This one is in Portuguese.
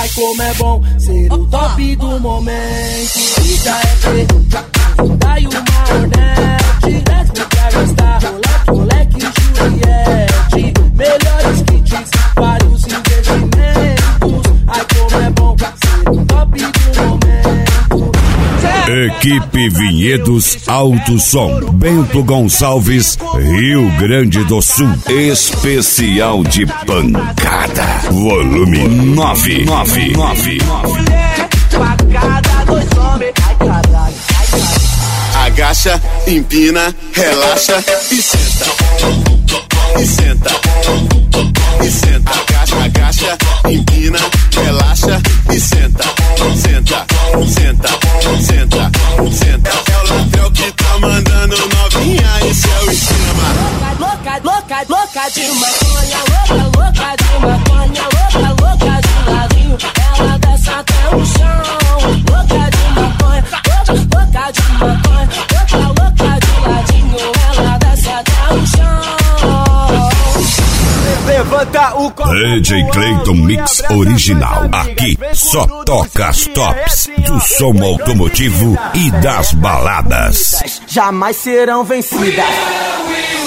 Ai, como é bom ser o top do momento. Já é preto, dá-lhe uma Hornet. Desce pra gastar, moleque, Juliette. Melhores kits, vários investimentos. Ai, como é bom ser o top do momento. Equipe Vinhedos Alto Som, Bento Gonçalves, Rio Grande do Sul. Especial de pancada, volume 999. Facada, dois homens, ai caralho, ai caralho. Agacha, empina, relaxa e senta. E senta. E senta. Agacha, empina, relaxa e senta. Senta, senta, senta, senta. É o Latrell que tá mandando novinha em seu esquema. Louca de maconha, louca de maconha, louca de ladinho. Ela desce até o chão. Louca de maconha, louca de maconha, louca de ladinho. Ela desce até o chão. Levanta o copo. DJ Clayton Mix Original. Aqui só toca as tops do som automotivo e das baladas. Jamais serão vencidas.